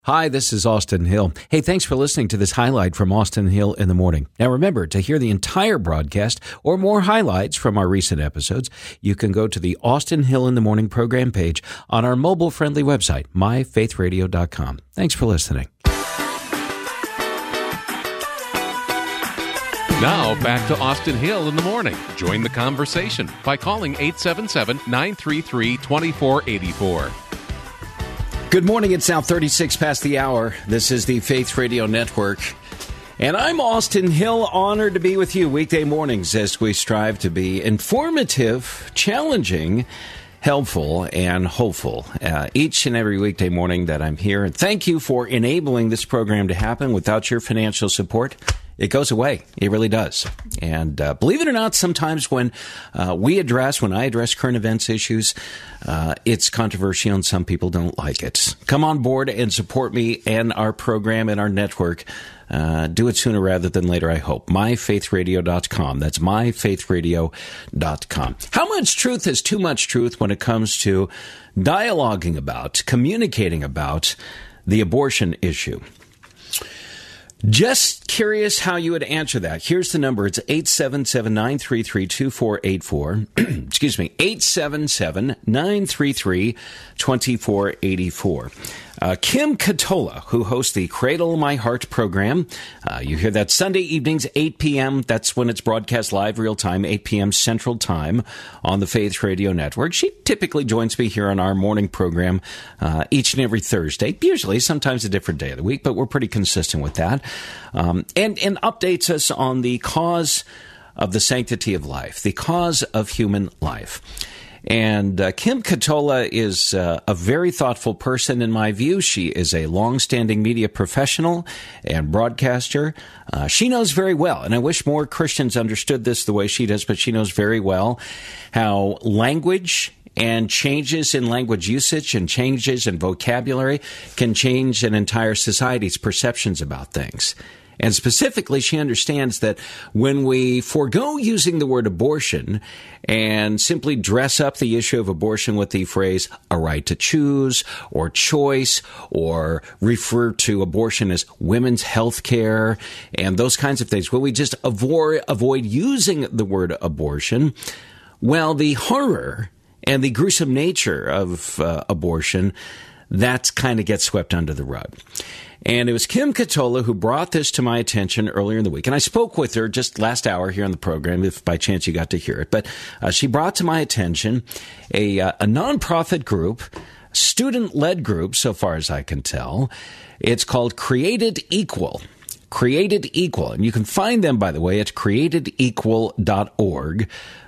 Hi, this is Austin Hill. Hey, thanks for listening to this highlight from Austin Hill in the Morning. Now remember, to hear the entire broadcast or more highlights from our recent episodes, you can go to the Austin Hill in the Morning program page on our mobile-friendly website, myfaithradio.com. Thanks for listening. Now, back to Austin Hill in the Morning. Join the conversation by calling 877-933-2484. Good morning. It's now 36 past the hour. This is the Faith Radio Network. And I'm Austin Hill, honored to be with you weekday mornings as we strive to be informative, challenging, helpful, and hopeful each and every weekday morning that I'm here. And thank you for enabling this program to happen. Without your financial support, it goes away. It really does. And believe it or not, sometimes when I address current events issues, it's controversial and some people don't like it. Come on board and support me and our program and our network. Do it sooner rather than later, I hope. myfaithradio.com. That's myfaithradio.com. How much truth is too much truth when it comes to dialoguing about, communicating about the abortion issue? Just curious how you would answer that. Here's the number. It's 877-933-2484. Excuse me, 877-933-2484. Kim Katola, who hosts the Cradle My Heart program. You hear that Sunday evenings, 8 p.m. That's when it's broadcast live, real time, 8 p.m. Central Time on the Faith Radio Network. She typically joins me here on our morning program each and every Thursday, usually, sometimes a different day of the week, but we're pretty consistent with that. And updates us on the cause of the sanctity of life, the cause of human life. And Kim Katola is a very thoughtful person in my view. She is a long-standing media professional and broadcaster. She knows very well, and I wish more Christians understood this the way she does, but she knows very well how language and changes in language usage and changes in vocabulary can change an entire society's perceptions about things. And specifically, she understands that when we forego using the word abortion and simply dress up the issue of abortion with the phrase a right to choose or choice, or refer to abortion as women's health care and those kinds of things, when we just avoid using the word abortion, well, the horror and the gruesome nature of abortion, that kind of gets swept under the rug. And it was Kim Katola who brought this to my attention earlier in the week. And I spoke with her just last hour here on the program, if by chance you got to hear it. But she brought to my attention a nonprofit group, student-led group, so far as I can tell. It's called Created Equal. Created Equal. And you can find them, by the way, at createdequal.org.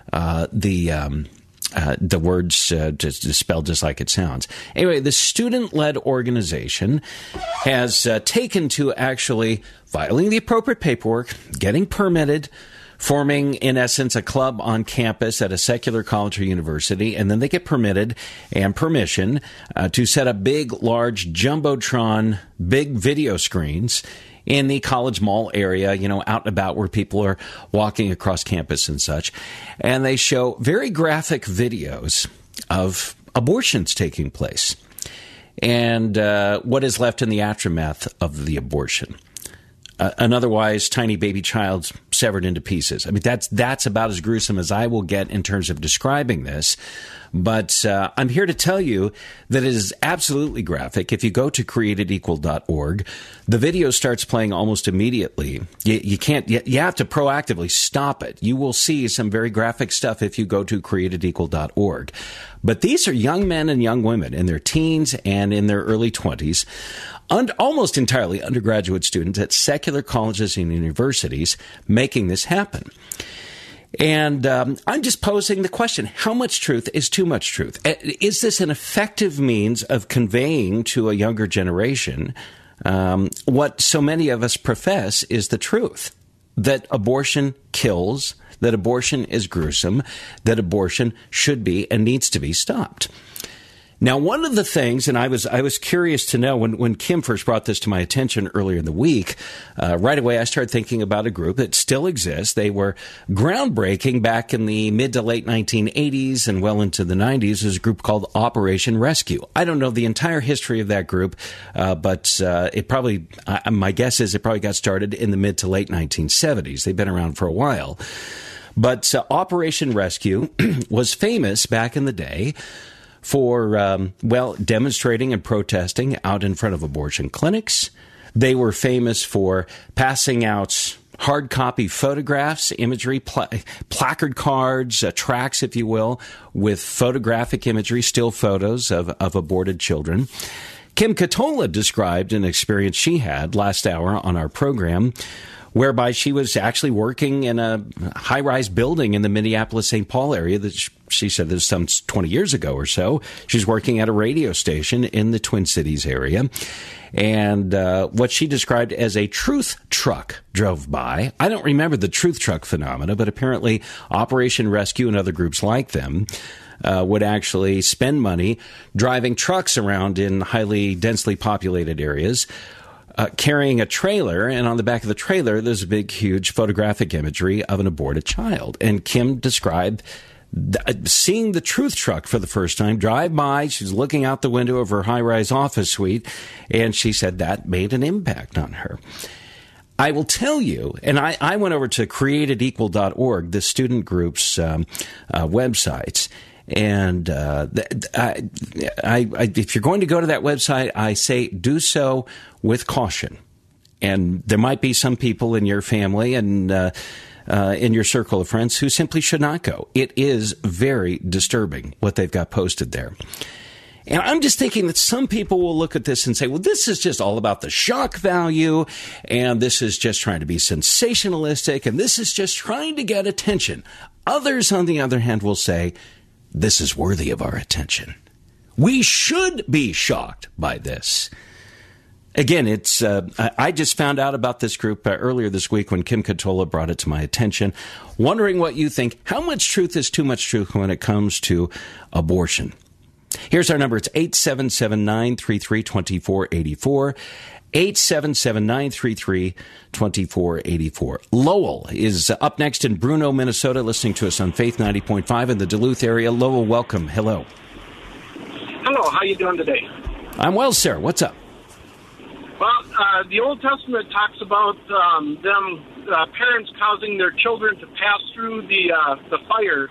The words just spelled just like it sounds. Anyway, the student-led organization has taken to actually filing the appropriate paperwork, getting permitted, forming, in essence, a club on campus at a secular college or university, and then they get permitted and permission to set up big, large, jumbotron, big video screens in the College Mall area, out and about where people are walking across campus and such. And they show very graphic videos of abortions taking place and what is left in the aftermath of the abortion. An otherwise tiny baby child severed into pieces. I mean, that's about as gruesome as I will get in terms of describing this. But I'm here to tell you that it is absolutely graphic. If you go to createdequal.org, the video starts playing almost immediately. You have to proactively stop it. You will see some very graphic stuff if you go to createdequal.org. But these are young men and young women in their teens and in their early 20s, almost entirely undergraduate students at secular colleges and universities making this happen. And I'm just posing the question, how much truth is too much truth? Is this an effective means of conveying to a younger generation what so many of us profess is the truth? That abortion kills, that abortion is gruesome, that abortion should be and needs to be stopped. Now, one of the things, and I was curious to know when Kim first brought this to my attention earlier in the week, right away I started thinking about a group that still exists. They were groundbreaking back in the mid to late 1980s and well into the 90s. There's a group called Operation Rescue. I don't know the entire history of that group, but it probably, my guess is it probably got started in the mid to late 1970s. They've been around for a while. But Operation Rescue was famous back in the day for, demonstrating and protesting out in front of abortion clinics. They were famous for passing out hard copy photographs, imagery, placard cards, tracts, if you will, with photographic imagery, still photos of aborted children. Kim Katola described an experience she had last hour on our program, whereby she was actually working in a high-rise building in the Minneapolis-St. Paul area that she said this was some 20 years ago or so. She's working at a radio station in the Twin Cities area. And what she described as a truth truck drove by. I don't remember the truth truck phenomena, but apparently Operation Rescue and other groups like them would actually spend money driving trucks around in highly densely populated areas, carrying a trailer, and on the back of the trailer, there's a big, huge photographic imagery of an aborted child. And Kim described seeing the truth truck for the first time drive by. She's looking out the window of her high-rise office suite, and she said that made an impact on her. I will tell you, and I went over to createdequal.org, the student group's websites, and if you're going to go to that website, I say do so with caution. And there might be some people in your family and in your circle of friends who simply should not go. It is very disturbing what they've got posted there. And I'm just thinking that some people will look at this and say, well, this is just all about the shock value, and this is just trying to be sensationalistic, and this is just trying to get attention. Others, on the other hand, will say, this is worthy of our attention. We should be shocked by this. Again, it's I just found out about this group earlier this week when Kim Katola brought it to my attention. Wondering what you think. How much truth is too much truth when it comes to abortion? Here's our number. It's 877-933-2484. 877-933-2484. Lowell is up next in Bruno, Minnesota, listening to us on Faith 90.5 in the Duluth area. Lowell, welcome. Hello. Hello. How you doing today? I'm well, sir. What's up? Well, the Old Testament talks about parents causing their children to pass through the fire,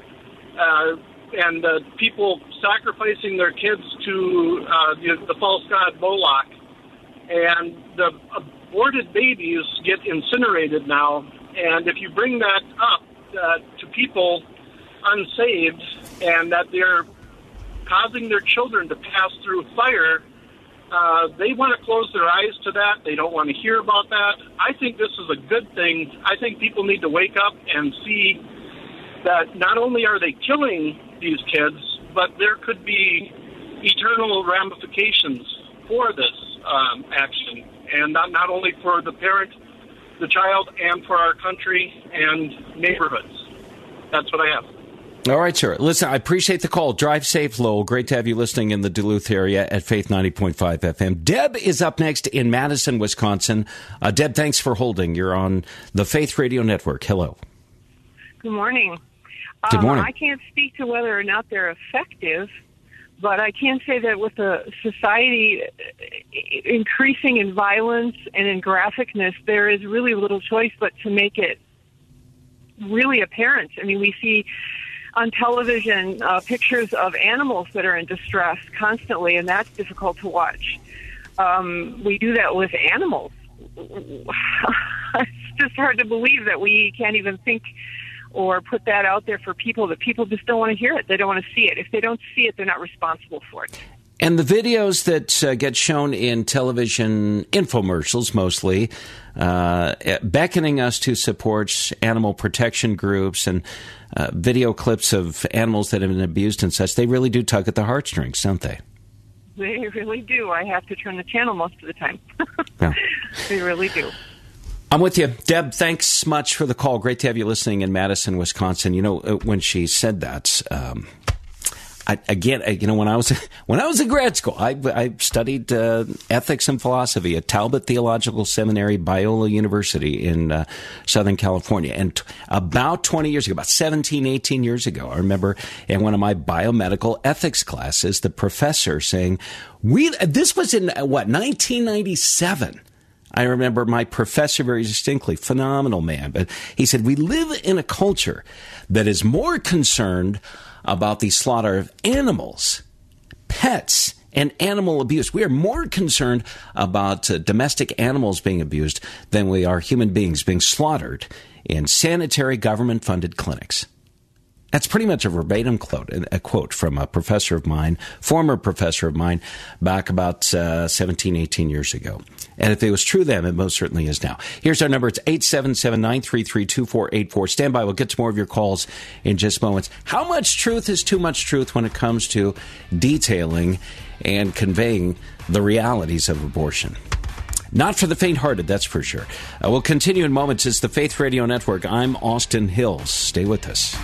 and people sacrificing their kids to the false god Moloch. And the aborted babies get incinerated now. And if you bring that up to people unsaved and that they're causing their children to pass through fire, they want to close their eyes to that. They don't want to hear about that. I think this is a good thing. I think people need to wake up and see that not only are they killing these kids, but there could be eternal ramifications for this action, and not only for the parent, the child, and for our country and neighborhoods. That's what I have. All right, sir. Listen, I appreciate the call. Drive safe, Lowell. Great to have you listening in the Duluth area at Faith 90.5 FM. Deb is up next in Madison, Wisconsin. Deb, thanks for holding. You're on the Faith Radio Network. Hello. Good morning. Good morning. I can't speak to whether or not they're effective, but I can say that with the society increasing in violence and in graphicness, there is really little choice but to make it really apparent. I mean, we see on television pictures of animals that are in distress constantly, and that's difficult to watch. We do that with animals. It's just hard to believe that we can't even think or put that out there for people, that people just don't want to hear it. They don't want to see it. If they don't see it, they're not responsible for it. And the videos that get shown in television infomercials mostly, beckoning us to support animal protection groups and video clips of animals that have been abused and such, they really do tug at the heartstrings, don't they? They really do. I have to turn the channel most of the time. Yeah. They really do. I'm with you. Deb, thanks much for the call. Great to have you listening in Madison, Wisconsin. You know, when she said that, when I was in grad school, I studied ethics and philosophy at Talbot Theological Seminary, Biola University in Southern California. And about 20 years ago, about 17, 18 years ago, I remember in one of my biomedical ethics classes, the professor saying, this was in 1997. I remember my professor very distinctly, phenomenal man, but he said, we live in a culture that is more concerned about the slaughter of animals, pets, and animal abuse. We are more concerned about domestic animals being abused than we are human beings being slaughtered in sanitary government-funded clinics. That's pretty much a verbatim quote from a professor of mine, former professor of mine, back about 17, 18 years ago. And if it was true then, it most certainly is now. Here's our number. It's 877-933-2484. Stand by. We'll get to more of your calls in just moments. How much truth is too much truth when it comes to detailing and conveying the realities of abortion? Not for the faint-hearted, that's for sure. We'll continue in moments. It's the Faith Radio Network. I'm Austin Hills. Stay with us.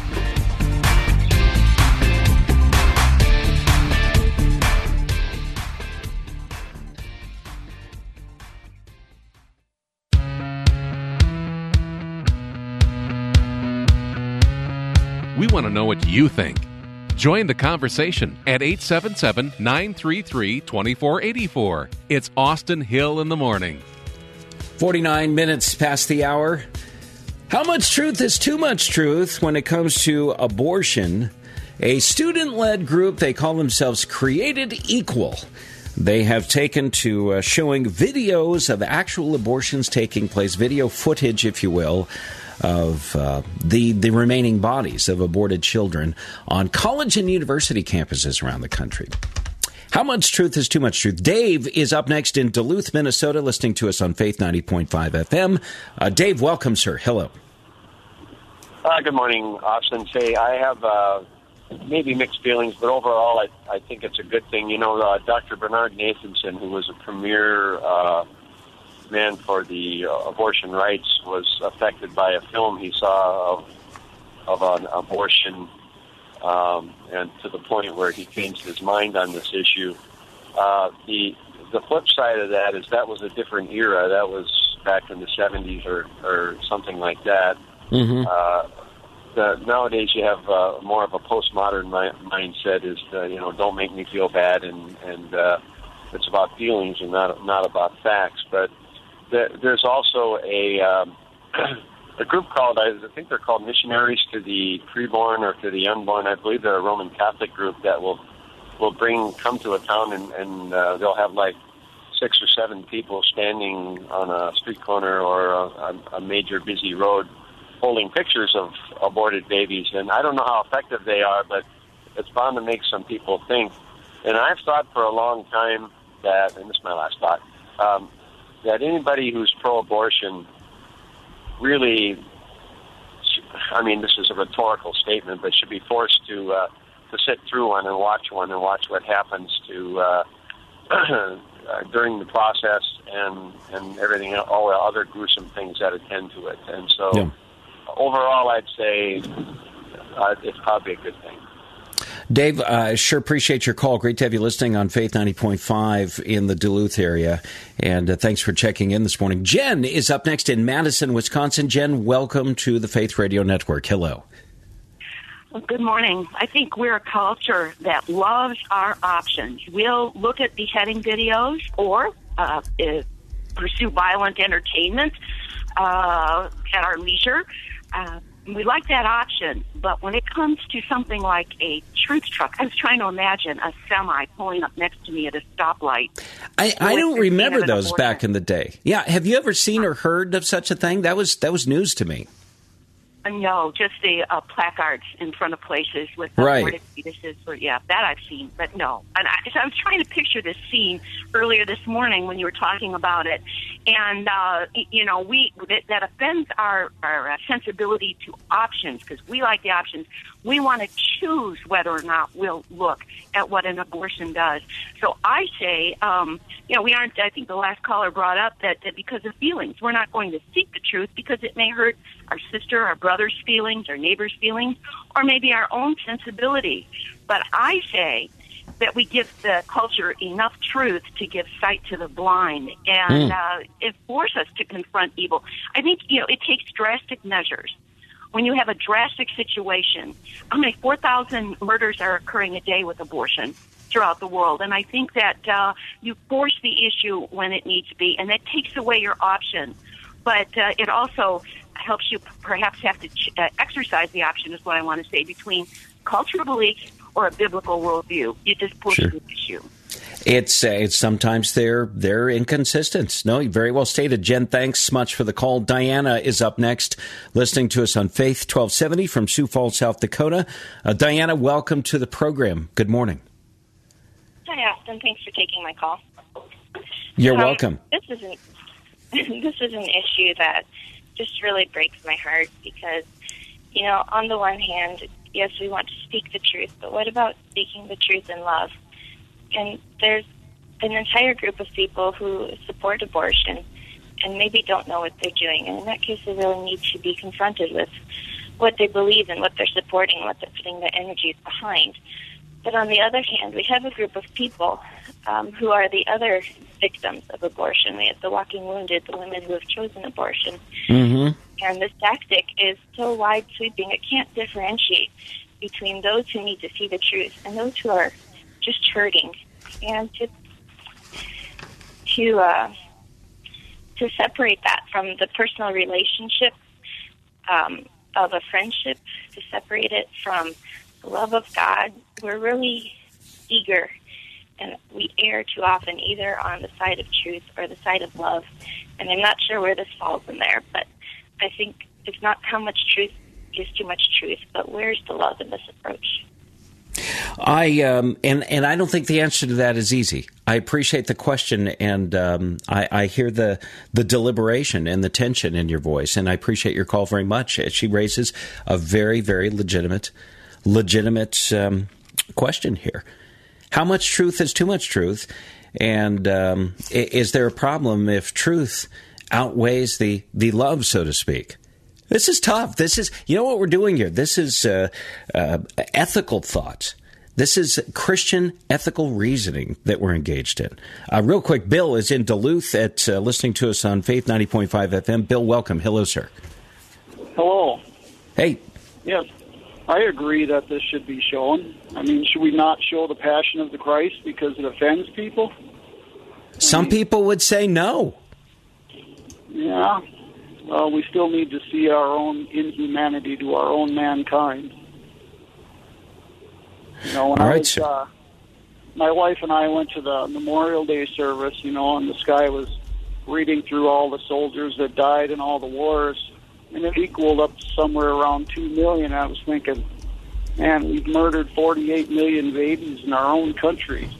We want to know what you think. Join the conversation at 877-933-2484. It's Austin Hill in the Morning. 49 minutes past the hour. How much truth is too much truth when it comes to abortion? A student-led group, they call themselves Created Equal. They have taken to showing videos of actual abortions taking place, video footage, if you will, of the remaining bodies of aborted children on college and university campuses around the country. How much truth is too much truth? Dave is up next in Duluth, Minnesota, listening to us on Faith 90.5 FM. Dave, welcome, sir. Hello. Good morning, Austin. I have maybe mixed feelings, but overall I think it's a good thing. You know, Dr. Bernard Nathanson, who was a premier man for the abortion rights, was affected by a film he saw of an abortion, and to the point where he changed his mind on this issue. The flip side of that is that was a different era. That was back in the 70s or something like that. Mm-hmm. Nowadays you have more of a postmodern mindset. Is don't make me feel bad, and it's about feelings and not about facts. But there's also a group called, I think they're called Missionaries to the Preborn or to the Unborn. I believe they're a Roman Catholic group that will come to a town and they'll have like 6 or 7 people standing on a street corner or a major busy road holding pictures of aborted babies. And I don't know how effective they are, but it's bound to make some people think. And I've thought for a long time that, and this is my last thought, that anybody who's pro-abortion really, this is a rhetorical statement, but should be forced to sit through one and watch what happens to during the process and everything, all the other gruesome things that attend to it. And so overall, I'd say it's probably a good thing. Dave, I sure appreciate your call. Great to have you listening on Faith 90.5 in the Duluth area. And thanks for checking in this morning. Jen is up next in Madison, Wisconsin. Jen, welcome to the Faith Radio Network. Hello. Well, good morning. I think we're a culture that loves our options. We'll look at beheading videos or pursue violent entertainment at our leisure. We like that option, but when it comes to something like a truth truck, I was trying to imagine a semi pulling up next to me at a stoplight. I don't remember those back in the day. Yeah, have you ever seen or heard of such a thing? That was news to me. No, just the placards in front of places with aborted fetuses. That I've seen, but no. And I was trying to picture this scene earlier this morning when you were talking about it, and that offends our sensibility to options because we like the options. We want to choose whether or not we'll look at what an abortion does. So I say, we aren't, I think the last caller brought up that because of feelings, we're not going to seek the truth because it may hurt our sister, our brother's feelings, our neighbor's feelings, or maybe our own sensibility. But I say that we give the culture enough truth to give sight to the blind and it forces us to confront evil. I think, it takes drastic measures. When you have a drastic situation, 4,000 murders are occurring a day with abortion throughout the world. And I think that you force the issue when it needs to be, and that takes away your option. But it also helps you perhaps have to exercise the option, is what I want to say, between cultural beliefs or a biblical worldview. You just push the issue. It's sometimes they're inconsistent. No, very well stated. Jen, thanks much for the call. Diana is up next, listening to us on Faith 1270 from Sioux Falls, South Dakota. Diana, welcome to the program. Good morning. Hi, Austin. Thanks for taking my call. You're welcome. This is an issue that just really breaks my heart because, on the one hand, yes, we want to speak the truth, but what about speaking the truth in love? And there's an entire group of people who support abortion and maybe don't know what they're doing. And in that case, they really need to be confronted with what they believe and what they're supporting, what they're putting their energies behind. But on the other hand, we have a group of people who are the other victims of abortion. We have the walking wounded, the women who have chosen abortion. Mm-hmm. And this tactic is so wide-sweeping, it can't differentiate between those who need to see the truth and those who are just hurting. And to separate that from the personal relationship of a friendship, to separate it from the love of God, we're really eager, and we err too often either on the side of truth or the side of love. And I'm not sure where this falls in there, but I think it's not how much truth is too much truth, but where's the love in this approach? And I don't think the answer to that is easy. I appreciate the question, and I hear the deliberation and the tension in your voice, and I appreciate your call very much. She raises a very, very legitimate question here. How much truth is too much truth? And is there a problem if truth outweighs the love, so to speak? This is tough. This is, what we're doing here. This is ethical thought. This is Christian ethical reasoning that we're engaged in. Real quick, Bill is in Duluth listening to us on Faith 90.5 FM. Bill, welcome. Hello, sir. Hello. Hey. Yes, I agree that this should be shown. Should we not show the Passion of the Christ because it offends people? Some people would say no. Yeah. Well, we still need to see our own inhumanity to our own mankind. My wife and I went to the Memorial Day service, and the sky was reading through all the soldiers that died in all the wars, and it equaled up to somewhere around 2 million. I was thinking, man, we've murdered 48 million babies in our own country,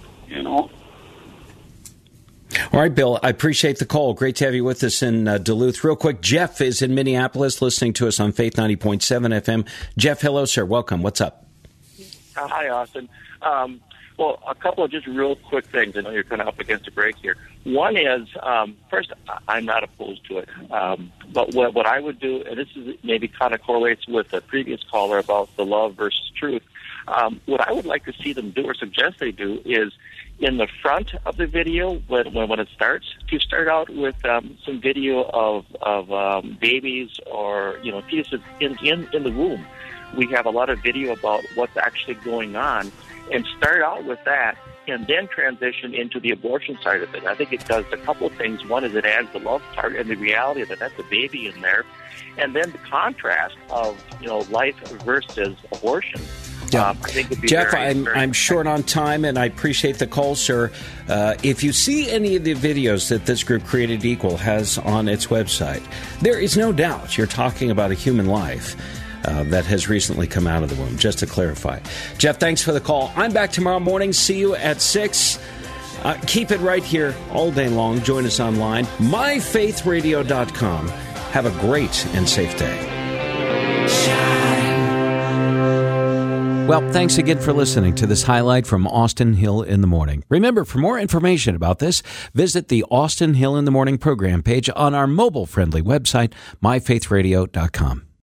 All right, Bill, I appreciate the call. Great to have you with us in Duluth. Real quick, Jeff is in Minneapolis listening to us on Faith 90.7 FM. Jeff, hello, sir. Welcome. What's up? Hi, Austin. Well, a couple of just real quick things. I know you're kind of up against a break here. One is, first, I'm not opposed to it. But what I would do, and this is maybe kind of correlates with the previous caller about the love versus truth, what I would like to see them do or suggest they do is in the front of the video when it starts, to start out with some video of babies or fetuses in the womb. We have a lot of video about what's actually going on, and start out with that, and then transition into the abortion side of it. I think it does a couple of things. One is it adds the love part and the reality that that's a baby in there, and then the contrast of life versus abortion. Yeah. I think it'd be Jeff, very I'm short on time, and I appreciate the call, sir. If you see any of the videos that this group Created Equal has on its website, there is no doubt you're talking about a human life that has recently come out of the womb, just to clarify. Jeff, thanks for the call. I'm back tomorrow morning. See you at 6. Keep it right here all day long. Join us online, myfaithradio.com. Have a great and safe day. Shine. Well, thanks again for listening to this highlight from Austin Hill in the Morning. Remember, for more information about this, visit the Austin Hill in the Morning program page on our mobile-friendly website, myfaithradio.com.